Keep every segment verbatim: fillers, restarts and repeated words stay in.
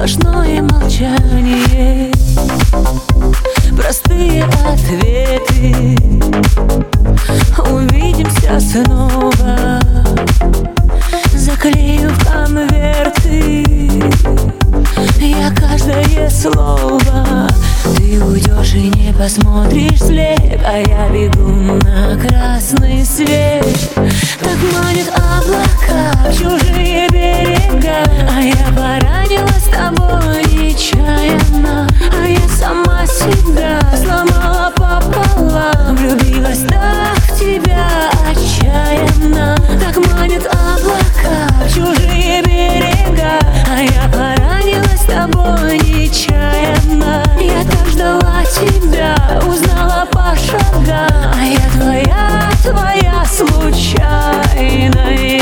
сплошное молчание, простые ответы. Увидимся снова, заклею в конверты я каждое слово. Ты уйдешь и не посмотришь вслед, а я бегу на красный свет. Так манят облака в чужие берега, а я поранилась с тобой нечаянно. А я сама себя сломала пополам, влюбилась так в тебя отчаянно. Так манят облака в чужие берега, а я поранилась с тобой нечаянно. Я так ждала тебя, узнала по шагам, а я твоя, твоя случайная.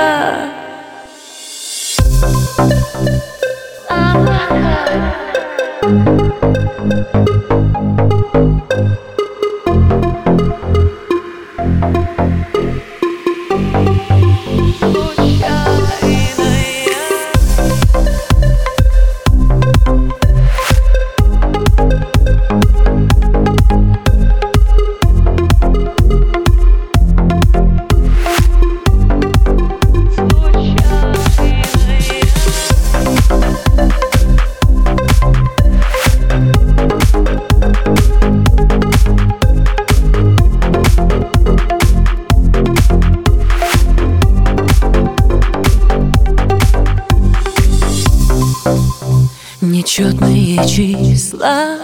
Нечетные числа,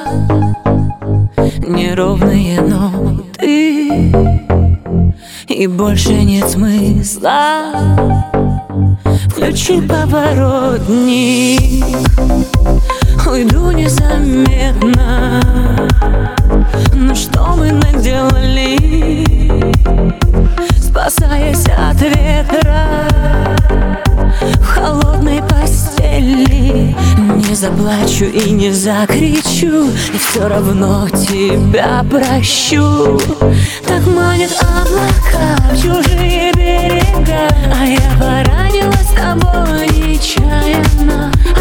неровные ноты, и больше нет смысла. Включи поворотник, уйду незаметно. Ну что мы наделали, спасаясь от ветра в холодной постели? Не заплачу и не закричу, и все равно тебя прощу. Так манят облака в чужие берега, а я поранилась с тобой нечаянно.